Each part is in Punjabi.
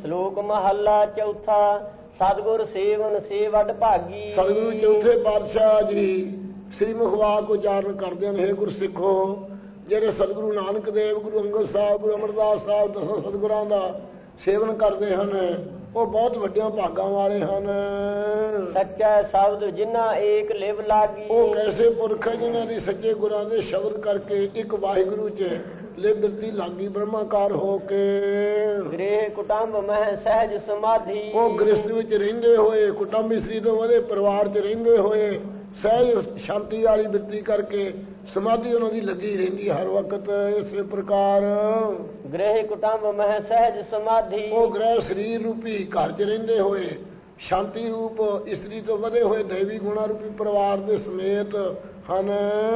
ਸ਼ਲੋਕ ਮਹੱਲਾ ਚੌਥਾ। ਸਤਿਗੁਰ ਸੇਵਨ ਸੇ ਵੱਡ ਭਾਗੀ। ਸਤਿਗੁਰੂ ਚੌਥੇ ਪਾਤਸ਼ਾਹ ਜੀ ਸ੍ਰੀ ਮੁਖਵਾਕ ਉਚਾਰਨ ਕਰਦੇ ਹਨ। ਹੇ ਗੁਰਸਿੱਖੋ, ਜਿਹੜੇ ਸਤਿਗੁਰੂ ਨਾਨਕ ਦੇਵ, ਗੁਰੂ ਅੰਗਦ ਸਾਹਿਬ, ਗੁਰੂ ਅਮਰਦਾਸ ਸਾਹਿਬ, ਦਸਾਂ ਸਤਿਗੁਰਾਂ ਦਾ ਸੇਵਨ ਕਰਦੇ ਹਨ, ਉਹ ਬਹੁਤ ਵੱਡਿਆਂ ਭਾਗਾਂ ਵਾਲੇ ਹਨ। ਸੱਚਾ ਸ਼ਬਦ ਜਿਨ੍ਹਾਂ ਏਕ ਲਿਵ ਲਾਗੀ। ਉਹ ਕੈਸੇ ਪੁਰਖ ਹੈ ਜਿਨ੍ਹਾਂ ਦੀ ਸੱਚੇ ਗੁਰਾਂ ਦੇ ਸ਼ਬਦ ਕਰਕੇ ਇੱਕ ਵਾਹਿਗੁਰੂ ਚ ਲਿਵ ਬਿਰਤੀ ਲਾਗੀ ਬ੍ਰਹਮਾਕਾਰ ਹੋ ਕੇ। ਗ੍ਰਹਿ ਕੁਟੰਬ ਮਹਿ ਸਹਿਜ ਸਮਾਧੀ। ਉਹ ਗ੍ਰਸਥ ਵਿੱਚ ਰਹਿੰਦੇ ਹੋਏ, ਕੁਟੰਬ ਇਸਤਰੀ ਤੋਂ ਵਧੇ ਪਰਿਵਾਰ ਚ ਰਹਿੰਦੇ ਹੋਏ ਸਹਿਜ ਸ਼ਾਂਤੀ ਵਾਲੀ ਬਿਰਤੀ ਕਰਕੇ ਸਮਾਧੀ ਉਹਨਾਂ ਦੀ ਲੱਗੀ ਰਹਿੰਦੀ ਹਰ ਵਕਤ। ਇਸੇ ਪ੍ਰਕਾਰ ਗ੍ਰਹਿ ਕੁਟੰਬ ਮਹਿ ਸਹਿਜ ਸਮਾਧੀ। ਉਹ ਗ੍ਰਹਿ ਸਰੀਰ ਰੂਪੀ ਘਰ ਚ ਰਹਿੰਦੇ ਹੋਏ ਸ਼ਾਂਤੀ ਰੂਪ ਇਸਤਰੀ ਤੋਂ ਵਧੇ ਹੋਏ ਦੇਵੀ ਗੁਣਾ ਰੂਪੀ ਪਰਿਵਾਰ ਦੇ ਸਮੇਤ ਹਨ।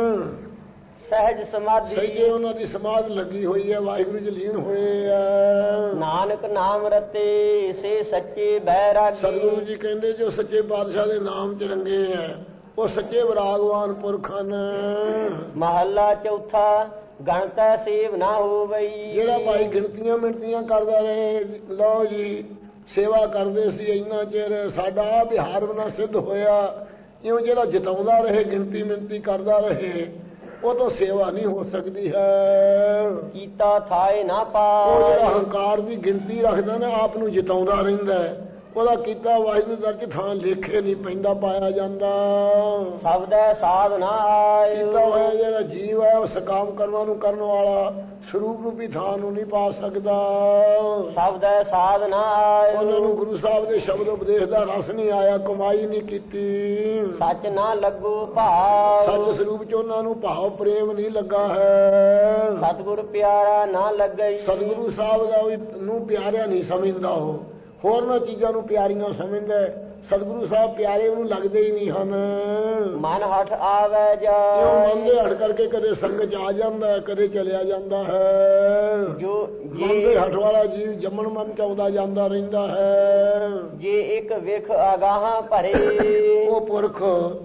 ਸਹਿਜ ਸਮਾਧੀ। ਸਹੀ ਉਹਨਾਂ ਦੀ ਸਮਾਧ ਲੱਗੀ ਹੋਈ ਹੈ, ਵਾਹਿਗੁਰੂ ਜੀ ਲੀਨ ਹੋਏ ਆ। ਨਾਨਕ ਨਾਮ ਰਤੇ ਸੇ ਸੱਚੇ ਬੈਰਾਗੀ। ਸਤਿਗੁਰੂ ਜੀ ਕਹਿੰਦੇ ਜੋ ਸੱਚੇ ਪਾਤਸ਼ਾਹ ਦੇ ਨਾਮ ਚ ਰੰਗੇ ਆ ਉਹ ਸੱਚੇ ਵਿਰਾਗਵਾਨ ਪੁਰਖ ਹਨ। ਮਹੱਲਾ ਚੌਥਾ। ਗਣਤੈ ਸੇਵ ਨਾ ਹੋਵਈ। ਜਿਹੜਾ ਭਾਈ ਗਿਣਤੀਆਂ ਮਿਣਤੀਆਂ ਕਰਦਾ ਰਹੇ, ਲਓ ਜੀ ਸੇਵਾ ਕਰਦੇ ਸੀ ਇੰਨਾ ਚਿਰ, ਸਾਡਾ ਵਿਹਾਰ ਬਣਾ ਸਿੱਧ ਹੋਇਆ। ਇਉਂ ਜਿਹੜਾ ਜਿਤਾਉਂਦਾ ਰਹੇ, ਗਿਣਤੀ ਮਿਣਤੀ ਕਰਦਾ ਰਹੇ, ਉਹ ਤਾਂ ਸੇਵਾ ਨਹੀਂ ਹੋ ਸਕਦੀ ਹੈ। ਕੀਤਾ ਥਾਏ ਨਾ ਉਹ ਪਾਏ। ਜਿਹੜਾ ਹੰਕਾਰ ਦੀ ਗਿਣਤੀ ਰੱਖਦਾ ਨਾ, ਆਪ ਨੂੰ ਜਿਤਾਉਂਦਾ ਰਹਿੰਦਾ, ਉਹਦਾ ਕੀਤਾ ਵਾਹਿਗੁਰੂ ਦਰ ਚ ਥਾਂ ਲੇਖੇ ਨਹੀਂ ਪੈਂਦਾ, ਪਾਇਆ ਜਾਂਦਾ। ਸਬਦੈ ਸਾਧ ਨਾ ਆਏ। ਕੀਤਾ ਹੋਇਆ ਜਿਹੜਾ ਜੀਵ ਹੈ ਉਹ ਸਕਾਮ ਕਰਮਾਂ ਨੂੰ ਕਰਨ ਵਾਲਾ ਸਰੂਪ ਰੂਪੀ ਥਾਂ ਨੂੰ ਨਹੀਂ ਪਾ ਸਕਦਾ। ਸਬਦੈ ਸਾਧ ਨਾ ਆਏ। ਉਹਨਾਂ ਨੂੰ ਗੁਰੂ ਸਾਹਿਬ ਦੇ ਸ਼ਬਦ ਉਪਦੇਸ਼ ਦਾ ਰਸ ਨਹੀਂ ਆਇਆ, ਕਮਾਈ ਨਹੀਂ ਕੀਤੀ। ਸੱਚ ਨਾ ਲੱਗੋ ਭਾਵ। ਸੱਚ ਸਰੂਪ ਚ ਉਹਨਾਂ ਨੂੰ ਭਾਵ ਪ੍ਰੇਮ ਨਹੀਂ ਲੱਗਾ ਹੈ। ਸਤਿਗੁਰ ਪਿਆਰਾ ਨਾ ਲੱਗਈ। ਸਤਿਗੁਰੂ ਸਾਹਿਬ ਦਾ ਵੀ ਨੂੰ ਪਿਆਰਿਆ ਨਹੀਂ ਸਮਝਦਾ, ਉਹ ਹੋਰਨਾਂ ਚੀਜ਼ਾਂ ਨੂੰ ਪਿਆਰੀਆਂ ਸਮਝਦਾ। ਸਤਿਗੁਰੂ ਸਾਹਿਬ ਪਿਆਰੇ ਉਹਨੂੰ ਲੱਗਦੇ ਹੀ ਨਹੀਂ ਹਨ। ਮਨ ਹਠ ਆਵੇ ਜਾ। ਮਨ ਦੇ ਹਟ ਕਰਕੇ ਕਦੇ ਸੰਗ ਚ ਆ ਜਾਂਦਾ, ਕਦੇ ਚਲਿਆ ਜਾਂਦਾ ਹੈ। ਜੋ ਮਨ ਦੇ ਹਟ ਵਾਲਾ ਜੀਵ ਜੰਮਣ ਮਨ ਚ ਆਉਂਦਾ ਜਾਂਦਾ ਰਹਿੰਦਾ ਹੈ। ਜੇ ਇੱਕ ਵਿਖ ਅਗਾਹਾਂ ਭਰੇ। ਉਹ ਪੁਰਖ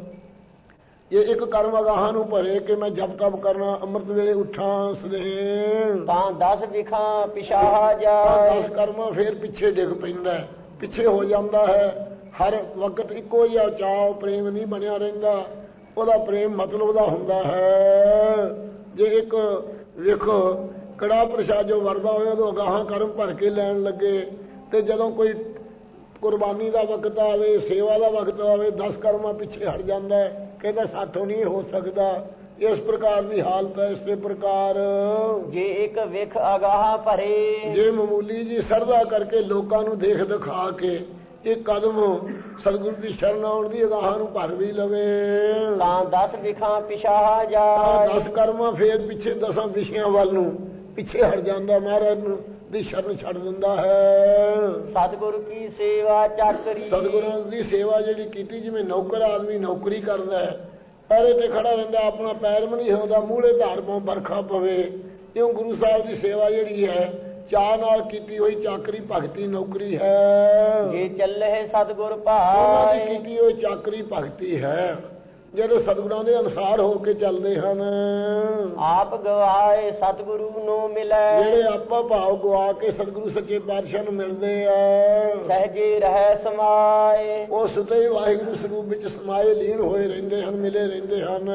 ਇਹ ਇੱਕ ਕਰਮ ਅਗਾਹਾਂ ਨੂੰ ਭਰੇ ਕਿ ਮੈਂ ਜਪ ਤਪ ਕਰਨਾ, ਅੰਮ੍ਰਿਤ ਵੇਲੇ ਉੱਠਾਂ ਸਵੇਰ, ਤਾਂ 10 ਵਿਖਾਂ ਪਿਛਾਹ ਜਾ। 10 ਕਰਮ ਫੇਰ ਪਿੱਛੇ ਡਿੱਗ ਪੈਂਦਾ, ਪਿੱਛੇ ਹੋ ਜਾਂਦਾ ਹੈ। ਹਰ ਵਕਤ ਇੱਕੋ ਜਿਹਾ ਚਾਅ ਪ੍ਰੇਮ ਨਹੀਂ ਬਣਿਆ ਰਹਿੰਦਾ, ਉਹਦਾ ਪ੍ਰੇਮ ਮਤਲਬ ਦਾ ਹੁੰਦਾ ਹੈ। ਜੇ ਇੱਕ ਵੇਖੋ ਕੜਾ ਪ੍ਰਸ਼ਾਦ ਜੋ ਵਰਦਾ ਹੋਇਆ ਉਦੋਂ ਅਗਾਹਾਂ ਕਰਮ ਭਰ ਕੇ ਲੈਣ ਲੱਗੇ, ਤੇ ਜਦੋਂ ਕੋਈ ਕੁਰਬਾਨੀ ਦਾ ਵਕਤ ਆਵੇ, ਸੇਵਾ ਦਾ ਵਕਤ ਆਵੇ, 10 ਕਰਮਾਂ ਪਿੱਛੇ ਹਟ ਜਾਂਦਾ, ਕਹਿੰਦਾ ਸਾਥੋਂ ਨਹੀਂ ਹੋ ਸਕਦਾ। ਇਸ ਪ੍ਰਕਾਰ ਦੀ ਹਾਲਤ ਹੈ। ਇਸੇ ਪ੍ਰਕਾਰ ਜੇ ਇੱਕ ਵਿਖ ਅਗਾਹਾਂ ਭਰੇ। ਜੇ ਮਾਮੂਲੀ ਜੀ ਸਰਦਾ ਕਰਕੇ ਲੋਕਾਂ ਨੂੰ ਦੇਖ ਦਿਖਾ ਕੇ ਇੱਕ ਕਦਮ ਸਤਿਗੁਰੂ ਦੀ ਸ਼ਰਨ ਆਉਣ ਦੀ ਅਗਾਹਾਂ ਨੂੰ ਭਰ ਵੀ ਲਵੇ, ਤਾਂ 10 ਵਿਖਾਂ ਪਿਛਾਹ ਜਾ। 10 ਕਰਮਾਂ ਫੇਰ ਪਿੱਛੇ 10 ਵਿਸ਼ਿਆਂ ਵੱਲ ਨੂੰ ਪਿੱਛੇ ਹਟ ਜਾਂਦਾ, ਮਹਾਰਾਜ ਨੂੰ ਦੀ ਸ਼ਰਨ ਛੱਡ ਦਿੰਦਾ ਹੈ। ਸਤਿਗੁਰੂ ਕੀ ਸੇਵਾ ਚਾਕਰੀ। ਸਤਿਗੁਰਾਂ ਦੀ ਸੇਵਾ ਜਿਹੜੀ ਕੀਤੀ, ਜਿਵੇਂ ਨੌਕਰ ਆਦਮੀ ਨੌਕਰੀ ਕਰਦਾ ਹੈ, ਪੈਰੇ ਤੇ ਖੜਾ ਰਹਿੰਦਾ, ਆਪਣਾ ਪੈਰ ਵੀ ਨਹੀਂ ਹਿਲਦਾ, ਮੂਹਰੇ ਧਾਰ ਪਾਉ ਬਰਖਾ ਪਵੇ। ਇਉਂ ਗੁਰੂ ਸਾਹਿਬ ਦੀ ਸੇਵਾ ਜਿਹੜੀ ਹੈ ਚਾਅ ਨਾਲ ਕੀਤੀ ਹੋਈ ਚਾਕਰੀ ਭਗਤੀ ਨੌਕਰੀ ਹੈ। ਜੇ ਚੱਲੇ ਸਤਿਗੁਰ ਉਹਨਾਂ ਦੀ ਭਾਏ। ਕੀਤੀ ਹੋਈ ਚਾਕਰੀ ਭਗਤੀ ਹੈ, ਜਿਹੜੇ ਸਤਿਗੁਰਾਂ ਦੇ ਅਨੁਸਾਰ ਹੋ ਕੇ ਚੱਲਦੇ ਹਨ। ਆਪ ਗਵਾਏ ਸਤਿਗੁਰੂ ਨੂੰ ਮਿਲੈ। ਜਿਹੜੇ ਆਪਾ ਭਾਵ ਗਵਾ ਕੇ ਸਤਿਗੁਰੂ ਸੱਚੇ ਪਾਤਸ਼ਾਹ ਨੂੰ ਮਿਲਦੇ ਆ, ਸਹਜੇ ਰਹਿ ਸਮਾਏ। ਉਹ ਸੁਤੇ ਵਾਹਿਗੁਰੂ ਸਰੂਪ ਵਿੱਚ ਸਮਾਏ ਲੀਨ ਹੋਏ ਰਹਿੰਦੇ ਹਨ, ਮਿਲੇ ਰਹਿੰਦੇ ਹਨ।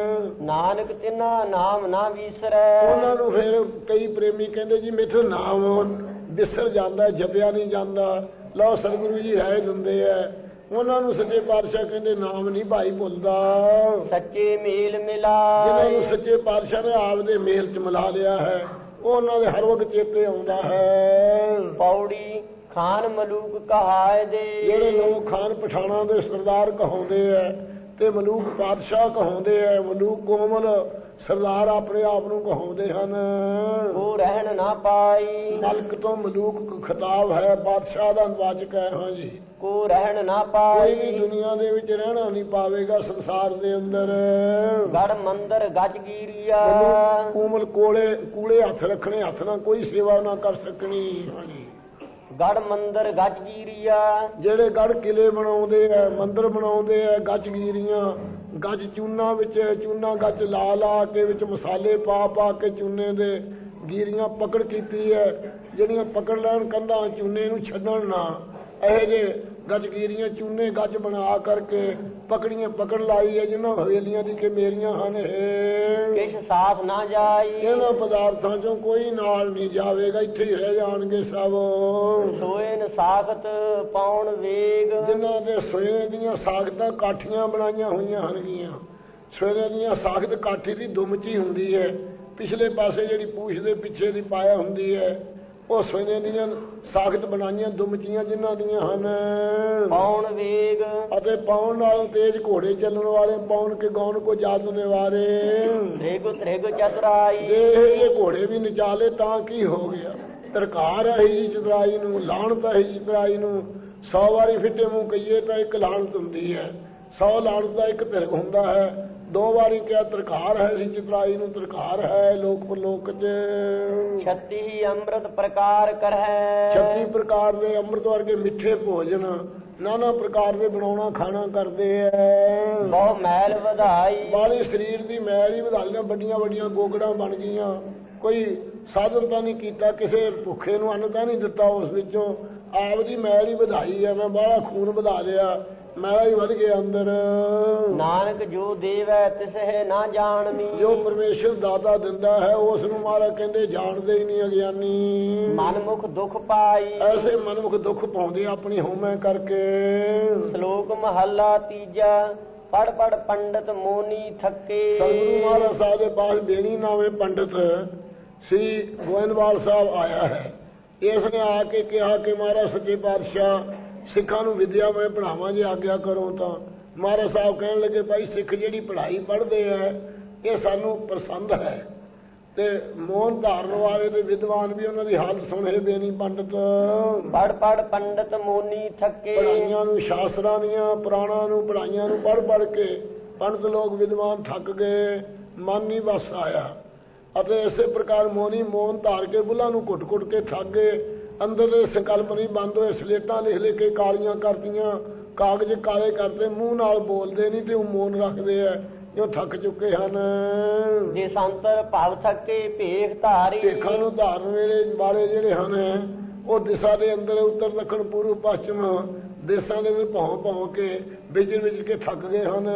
ਨਾਨਕ ਤਿਨਾ ਨਾਮ ਨਾ ਵਿਸਰੈ। ਉਹਨਾਂ ਨੂੰ ਫਿਰ ਕਈ ਪ੍ਰੇਮੀ ਕਹਿੰਦੇ ਜੀ ਮੇਥੋਂ ਨਾਮ ਵਿਸਰ ਜਾਂਦਾ, ਜਪਿਆ ਨਹੀਂ ਜਾਂਦਾ। ਲਓ ਸਤਿਗੁਰੂ ਜੀ ਰਾਏ ਦਿੰਦੇ ਆ, ਉਹਨਾਂ ਨੂੰ ਸੱਚੇ ਪਾਤਸ਼ਾਹ ਕਹਿੰਦੇ ਨਾਮ ਨਹੀਂ ਭਾਈ ਭੁੱਲਦਾ। ਸੱਚੇ ਮੇਲ ਮਿਲਾ। ਜਿਹਨਾਂ ਨੂੰ ਸੱਚੇ ਪਾਤਸ਼ਾਹ ਨੇ ਆਪ ਦੇ ਮੇਲ ਚ ਮਿਲਾ ਲਿਆ ਹੈ, ਉਹ ਉਹਨਾਂ ਦੇ ਹਰ ਵਕਤ ਚੇਤੇ ਆਉਂਦਾ ਹੈ। ਪੌੜੀ ਖਾਨ ਮਲੂਕ ਕਹਾਏ ਦੇ। ਜਿਹੜੇ ਲੋਕ ਖਾਨ ਪਠਾਣਾ ਦੇ ਸਰਦਾਰ ਕਹਾਉਂਦੇ ਆ ਤੇ ਮਲੂਕ ਪਾਤਸ਼ਾਹ ਕਹਾਉਂਦੇ ਆ, ਮਲੂਕ ਕੋਮਲ ਸਰਦਾਰ ਆਪਣੇ ਆਪ ਨੂੰ ਕਹਾਉਂਦੇ ਹਨ। ਉਹ ਰਹਿਣ ਨਾ ਪਾਈ। ਮਲਕ ਤੋਂ ਮਲੂਕ ਖਿਤਾਬ ਹੈ, ਬਾਦਸ਼ਾਹ ਦਾ ਵਾਚਕ ਹੈ। ਹਾਂ ਜੀ, ਕੋ ਰਹਿਣ ਨਾ ਕੋਈ ਪਾਈ। ਵੀ ਦੁਨੀਆ ਦੇ ਵਿੱਚ ਰਹਿਣਾ ਨਹੀਂ ਪਾਵੇਗਾ ਸੰਸਾਰ ਦੇ ਅੰਦਰ। ਗੜ ਮੰਦਰ ਗੱਜ ਗੀਰੀਆ। ਕੋਮਲ ਕੂਲੇ ਹੱਥ ਰੱਖਣੇ, ਹੱਥ ਨਾਲ ਕੋਈ ਸੇਵਾ ਨਾ ਕਰ ਸਕਣੀ। ਹਾਂਜੀ, ਗੜ ਮੰਦਰ ਗੱਜ ਗੀਰੀਆ। ਜਿਹੜੇ ਗੜ ਕਿਲੇ ਬਣਾਉਂਦੇ ਆ, ਮੰਦਰ ਬਣਾਉਂਦੇ ਆ, ਗੱਜਗੀਰੀਆਂ, ਗੱਜ ਚੂਨਾ ਵਿੱਚ ਚੂਨਾ ਗੱਜ ਲਾ ਲਾ ਕੇ ਵਿੱਚ ਮਸਾਲੇ ਪਾ ਪਾ ਕੇ ਚੂਨੇ ਦੇ ਗੀਰੀਆਂ ਪਕੜ ਕੀਤੀ ਹੈ, ਜਿਹੜੀਆਂ ਪਕੜ ਲੈਣ ਕੰਧਾਂ ਚੂਨੇ ਨੂੰ ਛੱਡਣ ਨਾ। ਇਹੋ ਜਿਹੇ ਗੱਜਗੀਰੀਆਂ ਚੂਨੇ ਗੱਜ ਬਣਾ ਕਰਕੇ ਪਕੜੀਆਂ ਪਕੜ ਲਾਈ ਹੈ ਜਿਨ੍ਹਾਂ ਹਵੇਲੀਆਂ ਦੀ ਕਿ ਮੇਰੀਆਂ ਹਨ ਇਹ। ਕਿਛ ਸਾਥ ਨਾ ਜਾਈ ਇਹਨਾਂ ਪਦਾਰਥਾਂ ਚੋਂ ਕੋਈ ਨਾਲ ਨਹੀਂ ਜਾਵੇਗਾ, ਇੱਥੇ ਹੀ ਰਹਿ ਜਾਣਗੇ ਸਭ। ਸੋਇਨ ਸਾਖਤ ਪਾਉਣ ਵੇਗ ਜਿਨ੍ਹਾਂ ਦੇ ਸੋਨੇ ਦੀਆਂ ਸਾਖਤਾਂ ਕਾਠੀਆਂ ਬਣਾਈਆਂ ਹੋਈਆਂ ਹਨਗੀਆਂ। ਸੋਨੇ ਦੀਆਂ ਸਾਖਤ ਕਾਠੀ ਦੀ ਦੁਮਚੀ ਹੁੰਦੀ ਹੈ, ਪਿਛਲੇ ਪਾਸੇ ਜਿਹੜੀ ਪੂਛ ਦੇ ਪਿੱਛੇ ਦੀ ਪਾਇਆ ਹੁੰਦੀ ਹੈ, ਉਹ ਸੋਨੇ ਦੀਆਂ ਸਾਖਤ ਬਣਾਈਆਂ ਦੁਮਚੀਆਂ ਜਿਨ੍ਹਾਂ ਦੀਆਂ ਹਨ। ਪਾਉਣ ਵੇਗ ਅਤੇ ਪਾਉਣ ਨਾਲੋਂ ਤੇਜ਼ ਘੋੜੇ ਚੱਲਣ ਵਾਲੇ, ਪਾਉਣ ਕੇ ਗਾਉਣ ਕੋ ਜਾਤ ਨਿਵਾਰੇ। ਤ੍ਰਿਗ ਚਤੁਰਾਈ ਜੇ ਇਹ ਘੋੜੇ ਵੀ ਨਚਾਲੇ ਤਾਂ ਕੀ ਹੋ ਗਿਆ। ਤਰਕਾਰ ਹੈ ਹੀ ਚਤੁਰਾਈ ਨੂੰ, ਲਾਹਣਤ ਹੈ ਹੀ ਚਤੁਰਾਈ ਨੂੰ। 100 ਵਾਰੀ ਫਿੱਟੇ ਮੂੰਹ ਕਹੀਏ ਤਾਂ ਇੱਕ ਲਾਹਣਤ ਹੁੰਦੀ ਹੈ, 100 ਲਾਹਣਤ ਦਾ ਇੱਕ ਤਿਰਕ ਹੁੰਦਾ ਹੈ। 2 ਵਾਰੀ ਕਿਹਾ ਤਰਕਾਰ ਹੈ ਸੀ ਚਤੁਰਾਈ ਨੂੰ, ਤਰਕਾਰ ਹੈ ਲੋਕ ਪਰਲੋਕ ਚ। 36 ਅੰਮ੍ਰਿਤ ਪ੍ਰਕਾਰ ਕਰਹਿ 36 ਪ੍ਰਕਾਰ ਦੇ ਅੰਮ੍ਰਿਤ ਵਰਗੇ ਮਿੱਠੇ ਭੋਜਨ ਨਾਨਾ ਪ੍ਰਕਾਰ ਦੇ ਬਣਾਉਣਾ ਖਾਣਾ ਕਰਦੇ ਐ। ਬਹੁ ਮੈਲ ਵਧਾਈ ਬਾਲੀ ਸਰੀਰ ਦੀ ਮੈਲ ਹੀ ਵਧਾਈਆਂ, ਵੱਡੀਆਂ ਵੱਡੀਆਂ ਗੋਗੜਾਂ ਬਣ ਗਈਆਂ। ਕੋਈ ਸਾਧਨ ਤਾਂ ਨਹੀਂ ਕੀਤਾ, ਕਿਸੇ ਭੁੱਖੇ ਨੂੰ ਅੰਨ ਤਾਂ ਨਹੀਂ ਦਿੱਤਾ ਉਸ ਵਿੱਚੋਂ, ਆਪ ਦੀ ਮੈਲ ਹੀ ਵਧਾਈ ਹੈ। ਮੈਂ ਬਾਹਲਾ ਖੂਨ ਵਧਾ ਲਿਆ, ਮੈਲਾ ਹੀ ਵੱਧ ਗਿਆ ਅੰਦਰ। ਨਾਨਕ ਜੋ ਦੇਵੈ ਤਿਸਹਿ ਨਾ ਜਾਣਮੀ ਜੋ ਪਰਮੇਸ਼ਰ ਦਾਤਾ ਦਿੰਦਾ ਹੈ ਉਸ ਨੂੰ ਮਹਾਰਾਜ ਕਹਿੰਦੇ ਜਾਣਦੇ ਹੀ ਨਹੀਂ ਅਗਿਆਨੀ। ਮਨਮੁਖ ਦੁਖ ਪਾਈ ਐਸੇ ਮਨਮੁਖ ਦੁੱਖ ਪਾਉਂਦੇ ਆਪਣੀ ਹਉਮੈ ਕਰਕੇ। ਸ਼ਲੋਕ ਮਹੱਲਾ ਤੀਜਾ ਪੜ ਪੜ ਪੰਡਤ ਮੋਨੀ ਥੱਕੇ। ਸਤਿਗੁਰੂ ਮਹਾਰਾਜ ਸਾਹਿਬ ਦੇ ਪਾਸ ਬੇਣੀ ਨਾਵੇਂ ਪੰਡਤ ਸ੍ਰੀ ਗੋਇੰਦਵਾਲ ਸਾਹਿਬ ਆਇਆ ਹੈ। ਇਸ ਨੇ ਆ ਕੇ ਕਿਹਾ ਕਿ ਮਹਾਰਾਜ ਸੱਚੇ ਪਾਤਸ਼ਾਹ ਸਿੱਖਾਂ ਨੂੰ ਵਿਦਿਆ ਮੈਂ ਪੜ੍ਹਾਵਾਂ, ਜੇ ਆਗਿਆ ਕਰੋ ਤਾਂ। ਮਹਾਰਾਜ ਸਾਹਿਬ ਕਹਿਣ ਲੱਗੇ ਭਾਈ ਸਿੱਖ ਜਿਹੜੀ ਪੜ੍ਹਾਈ ਪੜ੍ਹਦੇ ਆ ਇਹ ਸਾਨੂੰ ਪਸੰਦ ਹੈ, ਤੇ ਮੋਹਨ ਧਾਰਨ ਵਾਲੇ ਤੇ ਵਿਦਵਾਨ ਵੀ ਉਹਨਾਂ ਦੀ ਹਾਲਤ ਸੁਣੇ ਬੇਨੀ ਪੰਡਤ। ਪੜ ਪੜ ਪੰਡਤ ਮੋਨੀ ਥੱਕੇ ਪੜ੍ਹਾਈਆਂ ਨੂੰ, ਸ਼ਾਸਤਰਾਂ ਦੀਆਂ ਪੁਰਾਣਾਂ ਨੂੰ ਪੜ੍ਹਾਈਆਂ ਨੂੰ ਪੜ੍ਹ ਪੜ੍ਹ ਕੇ ਪੰਡਤ ਲੋਕ ਵਿਦਵਾਨ ਥੱਕ ਗਏ, ਮਨ ਨਹੀਂ ਵਸ ਆਇਆ। ਅਤੇ ਇਸੇ ਪ੍ਰਕਾਰ ਮੋਨੀ ਮੋਹਨ ਧਾਰ ਕੇ ਬੁੱਲਾਂ ਨੂੰ ਘੁੱਟ ਘੁੱਟ ਕੇ ਥੱਕ ਗਏ। ਅੰਦਰ ਦੇ ਸੰਕਲਪ ਨਹੀਂ ਬੰਦ ਹੋਏ, ਸਲੇਟਾਂ ਲਿਖ ਲਿਖ ਕੇ ਕਾਲੀਆਂ ਕਰਤੀਆਂ, ਕਾਗਜ਼ ਕਾਲੇ ਕਰਤੇ, ਮੂੰਹ ਨਾਲ ਬੋਲਦੇ ਨਹੀਂ ਤੇ ਉਹ ਮੋਨ ਰੱਖਦੇ ਆ ਜੋ ਥੱਕ ਚੁੱਕੇ ਹਨ। ਜੇ ਸੰਤਰ ਭਾਵ ਥੱਕੇ ਭੇਖ ਧਾਰੀ ਭੇਖਾਂ ਨੂੰ ਧਾਰਨ ਵੇਲੇ ਵਾਲੇ ਜਿਹੜੇ ਹਨ ਉਹ ਦਿਸ਼ਾ ਦੇ ਅੰਦਰ ਉੱਤਰ ਦੱਖਣ ਪੂਰਬ ਪੱਛਮ ਦੇਸ਼ਾਂ ਦੇ ਵਿੱਚ ਭੌਂ ਭੌਂ ਕੇ ਵਿਚਰ ਵਿਚਰ ਕੇ ਥੱਕ ਗਏ ਹਨ।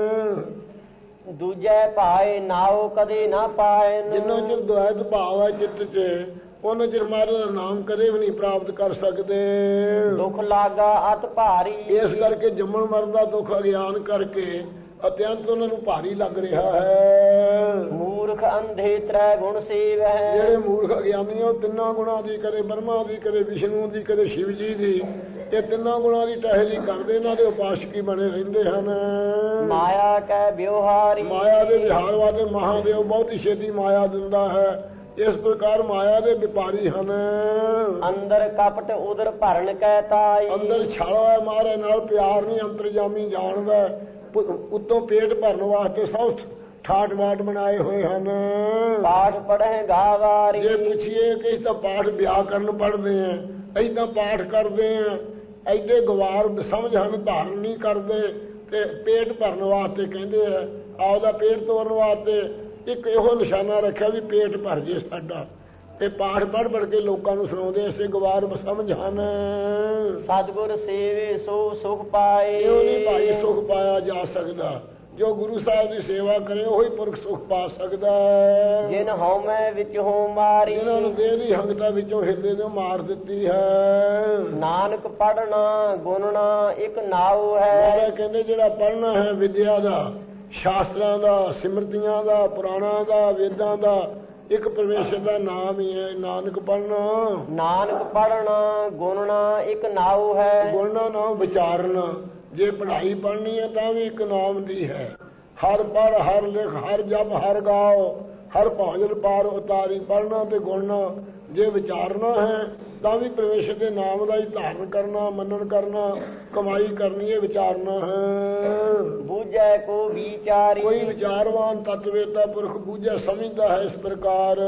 ਦੂਜੇ ਭਾਏ ਨਾਉ ਕਦੇ ਨਾ ਪਾਏ ਜਿੰਨਾ ਚਿਰ ਦੁਆਇਤ ਭਾਵ ਹੈ ਚਿੱਤ 'ਚ ਉਹਨਾਂ ਚਿਰ ਮਹਾਰਾਜ ਦਾ ਨਾਮ ਕਦੇ ਵੀ ਨਹੀਂ ਪ੍ਰਾਪਤ ਕਰ ਸਕਦੇ। ਦੁੱਖ ਲਾਗਾ ਅਤ ਭਾਰੀ ਇਸ ਕਰਕੇ ਜੰਮਣ ਮਰਨ ਦਾ ਦੁੱਖ ਅਗਿਆਨ ਕਰਕੇ ਅਤਿਅੰਤ ਉਹਨਾਂ ਨੂੰ ਭਾਰੀ ਲੱਗ ਰਿਹਾ ਹੈ। ਮੂਰਖ ਅੰਧੇ ਤ੍ਰੈ ਗੁਣ ਸੇਵ ਹੈ ਜਿਹੜੇ ਮੂਰਖ ਅਗਿਆਨੀ ਉਹ ਤਿੰਨਾਂ ਗੁਣਾਂ ਦੀ, ਕਦੇ ਬ੍ਰਹਮਾ ਦੀ, ਕਦੇ ਵਿਸ਼ਨੂੰ ਦੀ, ਕਦੇ ਸ਼ਿਵ ਜੀ ਦੀ, ਇਹ ਤਿੰਨਾਂ ਗੁਣਾਂ ਦੀ ਟਹਿਲੀ ਕਰਦੇ, ਇਹਨਾਂ ਦੇ ਉਪਾਸ਼ਕੀ ਬਣੇ ਰਹਿੰਦੇ ਹਨ। ਮਾਇਆ ਕੈ ਵਿਵਹਾਰੀ ਮਾਇਆ ਦੇ ਵਿਹਾਰ ਵਾਲੇ ਮਹਾਦੇਵ ਬਹੁਤੀ ਛੇਤੀ ਮਾਇਆ ਦਿੰਦਾ ਹੈ। ਇਸ ਪ੍ਰਕਾਰ ਮਾਇਆ ਦੇ ਵਪਾਰੀ ਹਨ। ਅੰਦਰ ਕਪਟ ਉਦਰ ਭਰਨ ਕੈ ਤਾਈ ਅੰਦਰ ਛਾਲਾ ਹੈ ਮਹਾਰਾਜ ਨਾਲ ਪਿਆਰ ਨਹੀਂ, ਅੰਤਰਜਾਮੀ ਜਾਣਦਾ। ਉੱਤੋਂ ਪੇਟ ਭਰਨ ਵਾਸਤੇ ਸਭ ਠਾਠ ਬਾਠ ਬਣਾਏ ਹੋਏ ਹਨ। ਪਾਠ ਪੜ੍ਹੇ ਗਾਵਾਰੀ ਜੇ ਪੁੱਛੀਏ ਕਿ ਇਸ ਦਾ ਪਾਠ ਵਿਆਕਰਨ ਪੜ੍ਹਦੇ ਆ, ਏਦਾਂ ਪਾਠ ਕਰਦੇ ਆ, ਐਡੇ ਗਵਾਰ ਸਮਝ ਹਨ, ਧਾਰਨ ਨਹੀਂ ਕਰਦੇ ਤੇ ਪੇਟ ਭਰਨ ਵਾਸਤੇ ਕਹਿੰਦੇ ਆ, ਆਪਦਾ ਪੇਟ ਤੋੜਨ ਵਾਸਤੇ ਇੱਕ ਇਹੋ ਨਿਸ਼ਾਨਾ ਰੱਖਿਆ ਵੀ ਪੇਟ ਭਰ ਜੇ ਸਾਡਾ, ਤੇ ਪਾਠ ਪੜ੍ਹ ਪੜ੍ਹ ਕੇ ਲੋਕਾਂ ਨੂੰ ਸੁਣਾਉਂਦੇ, ਐਸੇ ਗਵਾਰ ਸਮਝ ਹਨ। ਸਤਿਗੁਰ ਸੇਵੇ ਸੋ ਸੁਖ ਪਾਏ ਇਹੋ ਨਹੀਂ ਭਾਈ ਸੁਖ ਪਾਇਆ ਜਾ ਸਕਦਾ, ਜੋ ਗੁਰੂ ਸਾਹਿਬ ਦੀ ਸੇਵਾ ਕਰੇ ਉਹੀ ਪੁਰਖ ਸੁਖ ਪਾ ਸਕਦਾ। ਜਿਨ ਹਉਮੈ ਵਿੱਚ ਹੋ ਮਾਰੀ ਜਿਹਨਾਂ ਨੂੰ ਦੇਹ ਦੀ ਹੰਗਤਾ ਵਿੱਚੋਂ ਹਿਰਦੇ ਤੋਂ ਮਾਰ ਦਿੱਤੀ ਹੈ। ਨਾਨਕ ਪੜਨਾ ਗੁਣਨਾ ਇੱਕ ਨਾਉ ਹੈ। ਮਹਾਰਾਜ ਕਹਿੰਦੇ ਜਿਹੜਾ ਪੜ੍ਹਨਾ ਹੈ ਵਿਦਿਆ ਦਾ, ਸ਼ਾਸਤਰਾਂ ਦਾ, ਸਿਮਰਤੀਆਂ ਦਾ, ਪੁਰਾਣਾਂ ਦਾ, ਵੇਦਾਂ ਦਾ, ਇੱਕ ਪਰਮੇਸ਼ਰ ਦਾ ਨਾਮ ਹੀ ਹੈ ਨਾਨਕ ਪੜ੍ਹਨਾ। ਨਾਨਕ ਪੜਨਾ ਗੁਣਨਾ ਇੱਕ ਨਾਉ ਹੈ। ਗੁਣਨਾ ਨਾਮ ਵਿਚਾਰਨਾ, ਜੇ ਪੜ੍ਹਾਈ ਪੜ੍ਹਨੀ ਹੈ ਤਾਂ ਵੀ ਇੱਕ ਨਾਮ ਦੀ ਹੈ। ਹਰ ਪੜ੍ਹ ਹਰ ਲਿਖ ਹਰ ਜਪ ਹਰ ਗਾਓ ਹਰ ਭਜਨ ਪਾਰ ਉਤਾਰੀ, ਪੜ੍ਹਨਾ ਤੇ ਗੁਣਨਾ। ਜੇ ਵਿਚਾਰਨਾ ਹੈ ਤਾਂ ਵੀ ਪਰਮੇਸ਼ਰ ਦੇ ਨਾਮ ਦਾ ਹੀ ਧਾਰਨ ਕਰਨਾ, ਮੰਨਣ ਕਰਨਾ, ਕਮਾਈ ਕਰਨੀ ਹੈ, ਵਿਚਾਰਨਾ ਹੈ। ਬੂਝੈ ਕੋ ਵਿਚਾਰੀ ਕੋਈ ਵਿਚਾਰਵਾਨ ਤਤਵੇਤਾ ਪੁਰਖ ਬੂਝੈ ਸਮਝਦਾ ਹੈ ਇਸ ਪ੍ਰਕਾਰ।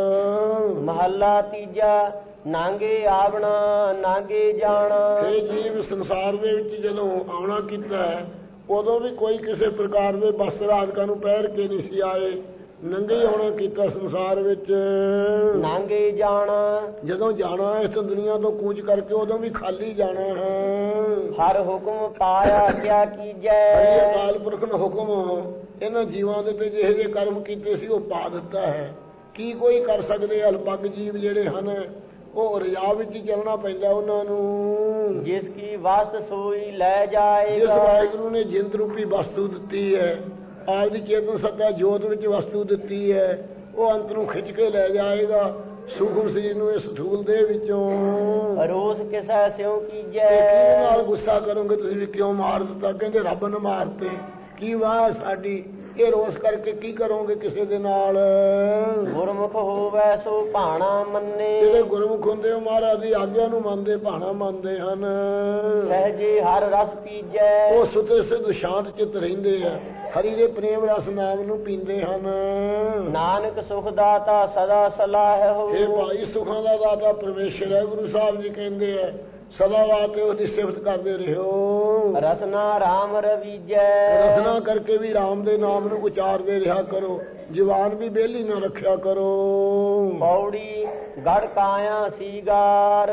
ਮਹੱਲਾ ਤੀਜਾ ਨਾਂਗੇ ਆਵਣਾ ਨਾਂਗੇ ਜਾਣਾ। ਇਹ ਜੀਵ ਸੰਸਾਰ ਦੇ ਵਿੱਚ ਜਦੋਂ ਆਉਣਾ ਕੀਤਾ ਹੈ ਉਦੋਂ ਵੀ ਕੋਈ ਕਿਸੇ ਪ੍ਰਕਾਰ ਦੇ ਬਸਤਰ ਆਦਿਕਾਂ ਨੂੰ ਪਹਿਰ ਕੇ ਨਹੀਂ ਸੀ ਆਏ। ਨੰਗੇ ਆਉਣਾ ਕੀਤਾ ਸੰਸਾਰ ਵਿੱਚ। ਨਾਂਗੇ ਜਾਣਾ ਜਦੋਂ ਜਾਣਾ ਇਸ ਦੁਨੀਆ ਤੋਂ ਕੂਚ ਕਰਕੇ ਉਦੋਂ ਵੀ ਖਾਲੀ ਜਾਣਾ ਹੈ। ਹਰ ਹੁਕਮ ਪਾਇਆ ਕਿਆ ਕੀਜੈ। ਅਕਾਲ ਪੁਰਖ ਨੇ ਹੁਕਮ ਇਹਨਾਂ ਜੀਵਾਂ ਦੇ ਤੇ ਜਿਹੇ ਜਿਹੇ ਕਰਮ ਕੀਤੇ ਸੀ ਉਹ ਪਾ ਦਿੱਤਾ ਹੈ। ਕੀ ਕੋਈ ਕਰ ਸਕਦੇ? ਅਲਪੱਗ ਜੀਵ ਜਿਹੜੇ ਹਨ ਉਹ ਰਜਾ ਵਿੱਚ ਹੀ ਚੱਲਣਾ ਪੈਂਦਾ ਉਹਨਾਂ ਨੂੰ। ਜਿਸ ਕੀ ਵਸਤ ਸੋਈ ਲੈ ਜਿਸ ਜਾਏਗਾ। ਵਾਹਿਗੁਰੂ ਨੇ ਜਿੰਦ ਰੂਪੀ ਵਸਤੂ ਦਿੱਤੀ ਹੈ, ਆਪਦੀ ਚੇਤਨ ਸੱਤਾ ਜੋਤ ਵਿੱਚ ਵਸਤੂ ਦਿੱਤੀ ਹੈ, ਉਹ ਅੰਤ ਨੂੰ ਖਿੱਚ ਕੇ ਲੈ ਜਾਏਗਾ ਸੂਖਮ ਸਰੀਰ ਨੂੰ ਇਸ ਸਥੂਲ ਦੇ ਵਿੱਚੋਂ। ਰੋਸ ਕਿਸੈ ਸਿਉ ਕੀਜੈ। ਕਿਹਦੇ ਨਾਲ ਗੁੱਸਾ ਕਰੋਗੇ ਤੁਸੀਂ ਵੀ ਕਿਉਂ ਮਾਰ ਦਿੱਤਾ? ਕਹਿੰਦੇ ਰੱਬ ਨੇ ਮਾਰਤੇ। ਕੀ ਵਾਹ ਸਾਡੀ? ਇਹ ਰੋਸ ਕਰਕੇ ਕੀ ਕਰੋਗੇ ਕਿਸੇ ਦੇ ਨਾਲ? ਗੁਰਮੁਖ ਹੋਵੈ ਸੋ ਭਾਣਾ ਮੰਨੇ। ਜਿਹੜੇ ਗੁਰਮੁਖ ਹੁੰਦੇ ਉਹ ਮਹਾਰਾਜ ਦੀ ਆਗਿਆ ਨੂੰ ਮੰਨਦੇ, ਭਾਣਾ ਮੰਨਦੇ ਹਨ। ਸਹਿਜੇ ਹਰ ਰਸ ਪੀਜੈ। ਉਹ ਸੁਤੇ ਸਿੱਧ ਸ਼ਾਂਤ ਚਿੱਤ ਰਹਿੰਦੇ ਆ, ਹਰੀ ਦੇ ਪ੍ਰੇਮ ਰਸ ਨਾਮ ਨੂੰ ਪੀਂਦੇ ਹਨ। ਨਾਨਕ ਸੁਖ ਦਾਤਾ ਸਦਾ ਸਲਾਹੋ। ਇਹ ਭਾਈ ਸੁਖਾਂ ਦਾ ਦਾਤਾ ਪਰਮੇਸ਼ਰ ਹੈ। ਗੁਰੂ ਸਾਹਿਬ ਜੀ ਕਹਿੰਦੇ ਆ ਸਦਾ ਵਾਸਤੇ ਉਹਦੀ ਸਿਫਤ ਕਰਦੇ ਰਹੋ। ਰਸਨਾ ਰਾਮ ਰਵੀਜੈ। ਰਸਨਾ ਕਰਕੇ ਵੀ ਰਾਮ ਦੇ ਨਾਮ ਨੂੰ ਉਚਾਰਦੇ ਰਿਹਾ ਕਰੋ। ਜ਼ੁਬਾਨ ਵੀ ਵਿਹਲੀ ਨਾ ਰੱਖਿਆ ਕਰੋ। ਪੌੜੀ ਗੜ ਕਾਇਆ ਸੀਗਾਰ।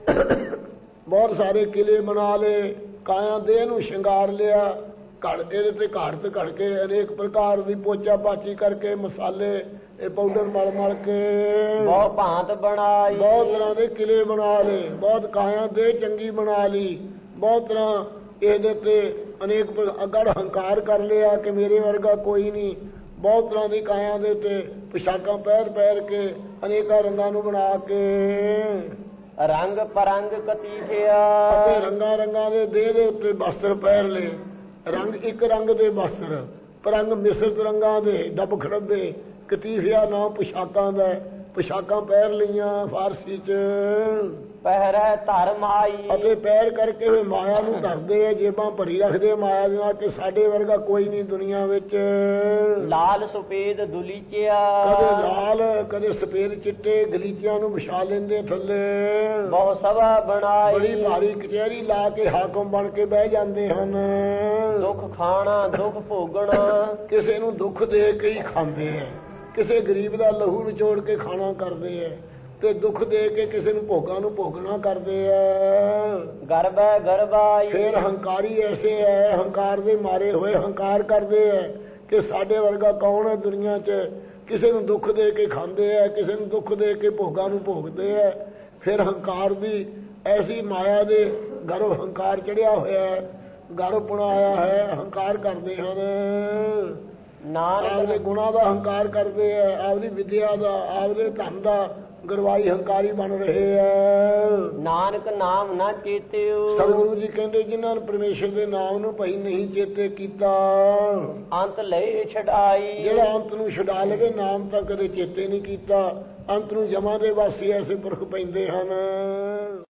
ਬਹੁਤ ਸਾਰੇ ਕਿਲੇ ਬਣਾ ਲਏ, ਕਾਇਆ ਦੇਹ ਨੂੰ ਸ਼ਿੰਗਾਰ ਲਿਆ, ਘੜ ਇਹਦੇ ਤੇ ਘੜ ਤੇ ਘੜ ਕੇ ਅਨੇਕ ਪ੍ਰਕਾਰ ਦੀ ਪੋਚਾ ਪਾਚੀ ਕਰਕੇ ਮਸਾਲੇ ਇਹ ਪਾਊਡਰ ਮਲ ਮਲ ਕੇ ਬਹੁ ਭਾਂਤ ਬਣਾਈ। ਬਹੁਤ ਤਰ੍ਹਾਂ ਦੇ ਕਿਲੇ ਬਣਾ ਲਏ, ਬਹੁਤ ਕਾਇਆ ਦੇ ਚੰਗੀ ਬਣਾ ਲਈ, ਬਹੁਤ ਤਰ੍ਹਾਂ ਇਹਦੇ ਤੇ ਅਨੇਕ ਅਗੜ ਹੰਕਾਰ ਕਰ ਲਿਆ ਕਿ ਮੇਰੇ ਵਰਗਾ ਕੋਈ ਨਹੀਂ। ਬਹੁਤ ਤਰ੍ਹਾਂ ਦੀ ਕਾਇਆ ਦੇ ਉੱਤੇ ਪੁਸ਼ਾਕਾਂ ਪਹਿਰ ਪਹਿਰ ਕੇ ਅਨੇਕਾਂ ਰੰਗਾਂ ਨੂੰ ਬਣਾ ਕੇ ਰੰਗ ਪਰੰਗ ਕਤੀਫਿਆ। ਅਤੇ ਰੰਗਾਂ ਰੰਗਾਂ ਦੇ ਦੇਹ ਦੇ ਉੱਤੇ ਵਸਤਰ ਪਹਿਰ ਲਏ। ਰੰਗ ਇੱਕ ਰੰਗ ਦੇ ਵਸਤਰ, ਪਰੰਗ ਮਿਸ਼ਰਤ ਰੰਗਾਂ ਦੇ ਡੱਬ ਖੜੱਬੇ। ਕਤੀਫਿਆ ਨਾਂ ਪੁਸ਼ਾਕਾਂ ਦਾ, ਪੁਸ਼ਾਕਾਂ ਪਹਿਰ ਲਈਆਂ ਫਾਰਸੀ ਚ। ਪਹਿਰੈ ਧਰਮ ਆਈ। ਅਤੇ ਪੈਰ ਕਰਕੇ ਵੀ ਮਾਇਆ ਨੂੰ ਧਰਦੇ ਆ, ਜੇਬਾਂ ਭਰੀ ਰੱਖਦੇ ਮਾਇਆ ਦੇ ਨਾਲ ਕਿ ਸਾਡੇ ਵਰਗਾ ਕੋਈ ਨਹੀਂ ਦੁਨੀਆ ਵਿੱਚ। ਲਾਲ ਸੁਪੇਦ ਦੁਲੀਚਿਆ। ਕਦੇ ਲਾਲ ਕਦੇ ਸਫੇਦ ਚਿੱਟੇ ਗਲੀਚਿਆਂ ਨੂੰ ਵਿਛਾ ਲੈਂਦੇ ਥੱਲੇ। ਬਹੁ ਸਭਾ ਬਣਾਈ। ਬੜੀ ਭਾਰੀ ਕਚਹਿਰੀ ਲਾ ਕੇ ਹਾਕਮ ਬਣ ਕੇ ਬਹਿ ਜਾਂਦੇ ਹਨ। ਦੁੱਖ ਖਾਣਾ ਦੁੱਖ ਭੋਗਣਾ। ਕਿਸੇ ਨੂੰ ਦੁੱਖ ਦੇ ਕੇ ਹੀ ਖਾਂਦੇ ਆ, ਕਿਸੇ ਗਰੀਬ ਦਾ ਲਹੂ ਨਿਚੋੜ ਕੇ ਖਾਣਾ ਕਰਦੇ ਆ, ਤੇ ਦੁੱਖ ਦੇ ਕੇ ਕਿਸੇ ਨੂੰ ਭੋਗਾਂ ਨੂੰ ਭੋਗਣਾ ਕਰਦੇ ਆ। ਗਰਬੈ ਗਰਬਾਈ। ਫਿਰ ਹੰਕਾਰੀ ਐਸੇ ਹੈ, ਹੰਕਾਰ ਦੇ ਮਾਰੇ ਹੋਏ ਹੰਕਾਰ ਕਰਦੇ ਆ ਕਿ ਸਾਡੇ ਵਰਗਾ ਕੌਣ ਹੈ ਦੁਨੀਆ 'ਚ। ਕਿਸੇ ਨੂੰ ਦੁੱਖ ਦੇ ਕੇ ਖਾਂਦੇ ਆ, ਕਿਸੇ ਨੂੰ ਦੁੱਖ ਦੇ ਕੇ ਭੋਗਾਂ ਨੂੰ ਭੋਗਦੇ ਆ। ਫਿਰ ਹੰਕਾਰ ਦੀ ਐਸੀ ਮਾਇਆ ਦੇ ਗਰਭ ਹੰਕਾਰ ਚੜਿਆ ਹੋਇਆ ਹੈ, ਗਰਭਪੁਣਾ ਆਇਆ ਹੈ, ਹੰਕਾਰ ਕਰਦੇ ਹਨ। ਆਪਦੇ ਗੁਣਾਂ ਦਾ ਹੰਕਾਰ ਕਰਦੇ ਆ, ਆਪਦੀ ਵਿਦਿਆ ਦਾ, ਆਪਦੇ ਧਨ ਦਾ ਗਰਵਾਈ ਹੰਕਾਰੀ ਬਣ ਰਹੇ ਆ। ਨਾਨਕ ਨਾਮ ਨਾ ਚੇਤਿਓ। ਸਤਿਗੁਰੂ ਜੀ ਕਹਿੰਦੇ ਜਿਨ੍ਹਾਂ ਨੇ ਪਰਮੇਸ਼ਰ ਦੇ ਨਾਮ ਨੂੰ ਭਾਈ ਨਹੀਂ ਚੇਤੇ ਕੀਤਾ, ਅੰਤ ਲਈ ਛਡਾਈ। ਜਿਹੜਾ ਅੰਤ ਨੂੰ ਛਡਾ ਲਵੇ, ਨਾਮ ਤਾਂ ਕਦੇ ਚੇਤੇ ਨਹੀਂ ਕੀਤਾ, ਅੰਤ ਨੂੰ ਜਮਾਂ ਦੇ ਵਾਸੀ ਐਸੇ ਪੁਰਖ ਪੈਂਦੇ ਹਨ।